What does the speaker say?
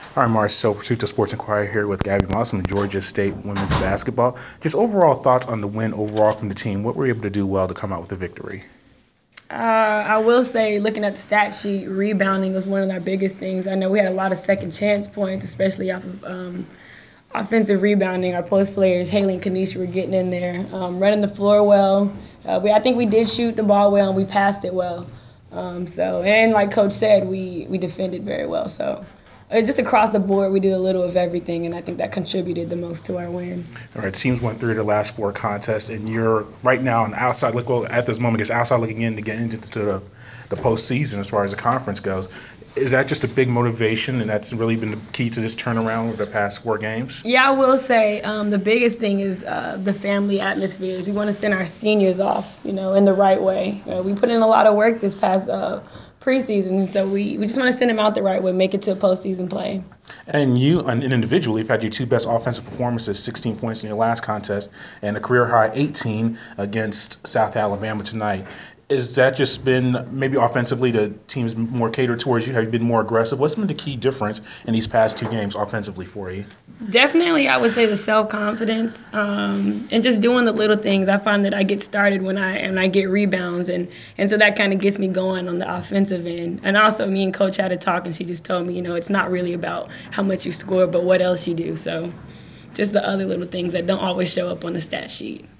All right, Mars. So, Pursuit of Sports Inquiry here with Gabby Moss from Georgia State women's basketball. Just overall thoughts on the win overall from the team. What were you able to do well to come out with a victory? I will say, looking at the stat sheet, rebounding was one of our biggest things. I know we had a lot of second chance points, especially off of offensive rebounding. Our post players, Haley and Kanisha, were getting in there, running the floor well. I think we did shoot the ball well and we passed it well. And like Coach said, we defended very well. So just across the board, we did a little of everything, and I think that contributed the most to our win. All right, teams went through the last four contests, and you're right now on the outside look. Well, at this moment, it's outside looking in to get into the postseason as far as the conference goes. Is that just a big motivation, and that's really been the key to this turnaround over the past four games? Yeah, I will say the biggest thing is the family atmospheres. We want to send our seniors off, in the right way. We put in a lot of work this past preseason, and so we just want to send them out the right way, make it to a postseason play. And you, and individually, have had your two best offensive performances, 16 points in your last contest, and a career high 18 against South Alabama tonight. Is that just been maybe offensively the team's more catered towards you? Have you been more aggressive? What's been the key difference in these past two games offensively for you? Definitely, I would say the self confidence and just doing the little things. I find that I get started when I get rebounds, and so that kind of gets me going on the offensive end. And also, me and Coach had a talk, and she just told me, it's not really about how much you score, but what else you do. So, just the other little things that don't always show up on the stat sheet.